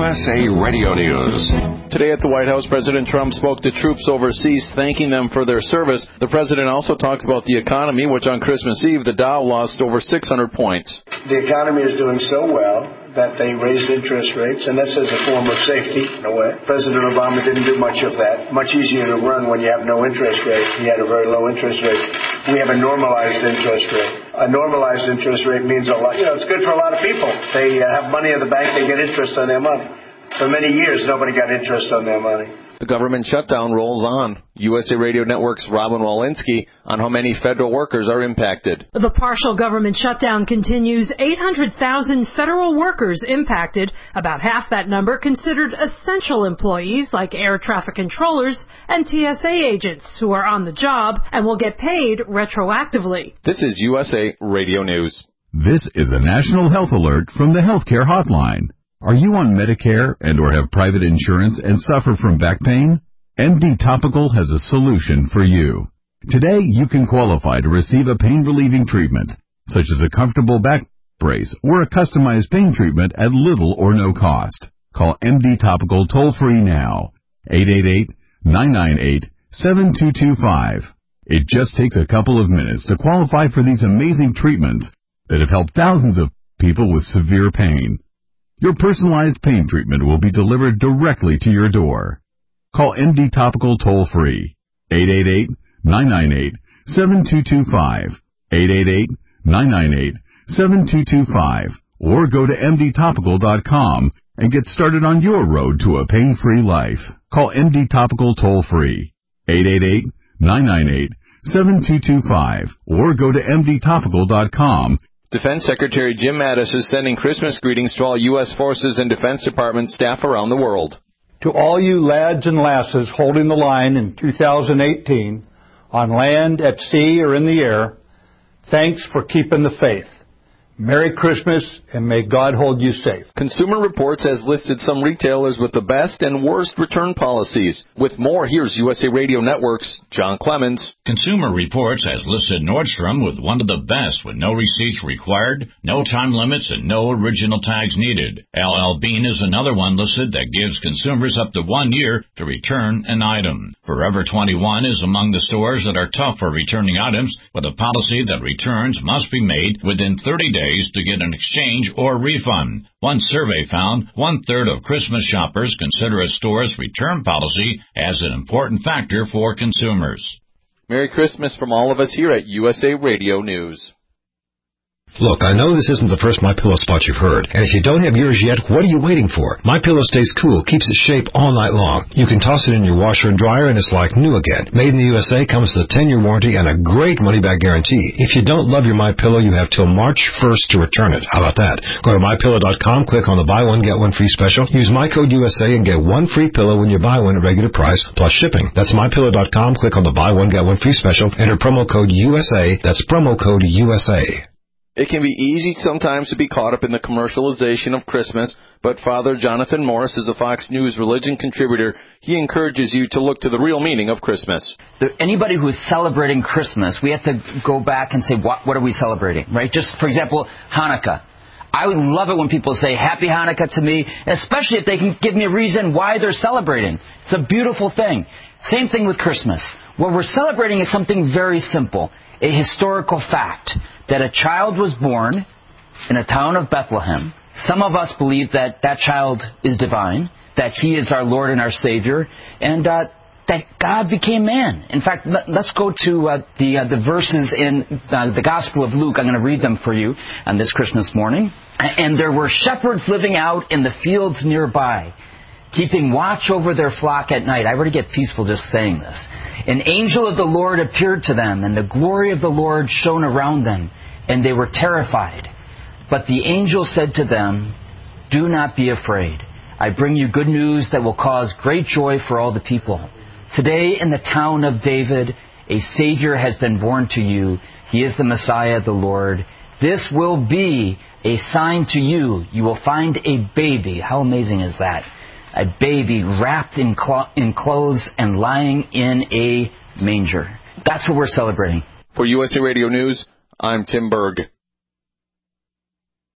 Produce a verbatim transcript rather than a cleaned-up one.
S A Radio News. Today at the White House, President Trump spoke to troops overseas, thanking them for their service. The president also talks about the economy, which on Christmas Eve, the Dow lost over six hundred points. The economy is doing so well that they raised interest rates, and that's as a form of safety, in a way. President Obama didn't do much of that. Much easier to run when you have no interest rate. He had a very low interest rate. We have a normalized interest rate. A normalized interest rate means a lot. You know, it's good for a lot of people. They uh, have money in the bank, they get interest on their money. For many years, nobody got interest on their money. The government shutdown rolls on. U S A Radio Network's Robin Walensky on how many federal workers are impacted. The partial government shutdown continues. eight hundred thousand federal workers impacted, about half that number considered essential employees like air traffic controllers and T S A agents who are on the job and will get paid retroactively. This is U S A Radio News. This is a national health alert from the Healthcare Hotline. Are you on Medicare and or have private insurance and suffer from back pain? M D Topical has a solution for you. Today, you can qualify to receive a pain-relieving treatment, such as a comfortable back brace or a customized pain treatment at little or no cost. Call M D Topical toll-free now, eight eight eight, nine nine eight, seven two two five. It just takes a couple of minutes to qualify for these amazing treatments that have helped thousands of people with severe pain. Your personalized pain treatment will be delivered directly to your door. Call M D Topical toll-free, eight eight eight, nine nine eight, seven two two five, eight eight eight, nine nine eight, seven two two five, or go to M D topical dot com and get started on your road to a pain-free life. Call M D Topical toll-free, eight eight eight, nine nine eight, seven two two five, or go to M D topical dot com. Defense Secretary Jim Mattis is sending Christmas greetings to all U S Forces and Defense Department staff around the world. To all you lads and lasses holding the line in two thousand eighteen, on land, at sea, or in the air, thanks for keeping the faith. Merry Christmas, and may God hold you safe. Consumer Reports has listed some retailers with the best and worst return policies. With more, here's U S A Radio Network's John Clemens. Consumer Reports has listed Nordstrom with one of the best with no receipts required, no time limits, and no original tags needed. L L Bean is another one listed that gives consumers up to one year to return an item. Forever twenty-one is among the stores that are tough for returning items, with a policy that returns must be made within thirty days to get an exchange or refund. One survey found one-third of Christmas shoppers consider a store's return policy as an important factor for consumers. Merry Christmas from all of us here at U S A Radio News. Look, I know this isn't the first MyPillow spot you've heard, and if you don't have yours yet, what are you waiting for? MyPillow stays cool, keeps its shape all night long. You can toss it in your washer and dryer, and it's like new again. Made in the U S A, comes with a ten-year warranty and a great money-back guarantee. If you don't love your MyPillow, you have till March first to return it. How about that? Go to my pillow dot com, click on the buy one, get one free special. Use my code U S A and get one free pillow when you buy one at regular price, plus shipping. That's my pillow dot com, click on the buy one, get one free special, enter promo code U S A. That's promo code U S A. It can be easy sometimes to be caught up in the commercialization of Christmas, but Father Jonathan Morris is a Fox News religion contributor. He encourages you to look to the real meaning of Christmas. Anybody who is celebrating Christmas, we have to go back and say, what, what are we celebrating, right? Just, for example, Hanukkah. I would love it when people say Happy Hanukkah to me, especially if they can give me a reason why they're celebrating. It's a beautiful thing. Same thing with Christmas. What we're celebrating is something very simple, a historical fact, that a child was born in a town of Bethlehem. Some of us believe that that child is divine, that He is our Lord and our Savior, and uh, that God became man. In fact, let, let's go to uh, the uh, the verses in uh, the Gospel of Luke. I'm going to read them for you on this Christmas morning. And there were shepherds living out in the fields nearby, keeping watch over their flock at night. I already get peaceful just saying this. An angel of the Lord appeared to them, and the glory of the Lord shone around them, and they were terrified. But the angel said to them, "Do not be afraid. I bring you good news that will cause great joy for all the people. Today in the town of David, a Savior has been born to you. He is the Messiah, the Lord. This will be a sign to you. You will find a baby." How amazing is that? A baby wrapped in, clo- in clothes and lying in a manger. That's what we're celebrating. For U S A Radio News, I'm Tim Berg.